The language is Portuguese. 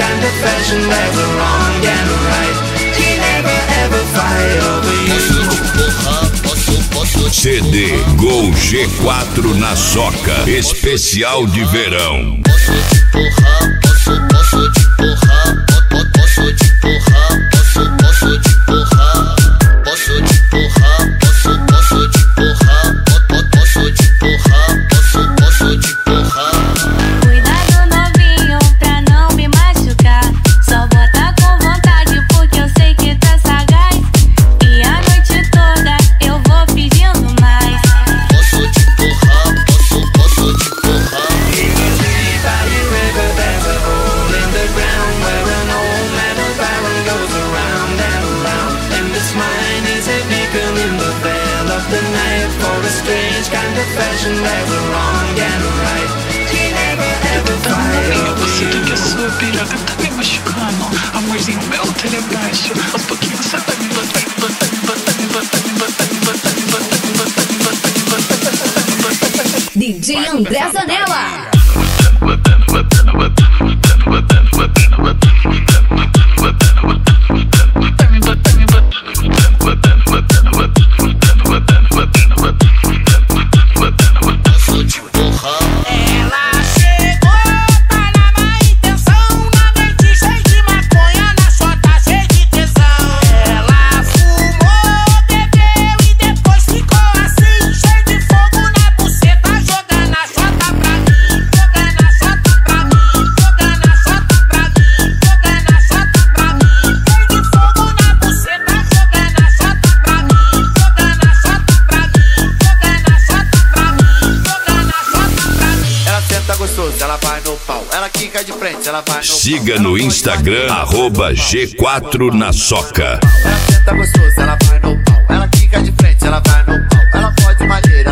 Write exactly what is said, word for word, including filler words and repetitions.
kind of fashion. There's a wrong and a right. He never ever fight over you. C D Gol G quatro na Soca, especial de verão. Posso te empurrar, posso, posso te empurrar, posso te empurrar, posso, posso te empurrar, posso te empurrar, posso, posso te empurrar, posso te empurrar, posso, posso te empurrar. Cuidado novinho pra não me machucar, só bota com vontade porque eu sei que tá sagaz, e a noite toda eu vou pedindo mais. Posso te empurrar, posso, posso te empurrar. Strange kind of fashion, there's a wrong and a right. He never ever fight over Você you. que a sua piroca tá me machucando. Amorzinho meu, telebaixo. Aos pouquinhos você tá me botando, botando, botando, botando, botando, botando, botando, botando, botando, botando, botando, botando. D J André Zanella. Botando, botando, botando, botando, botando, botando, botando, botando, botando, botando. Siga no Instagram, arroba G quatro na Soca. Ela senta gostoso, ela vai no pau. Ela quica de frente, ela vai no pau. Ela pode maneira.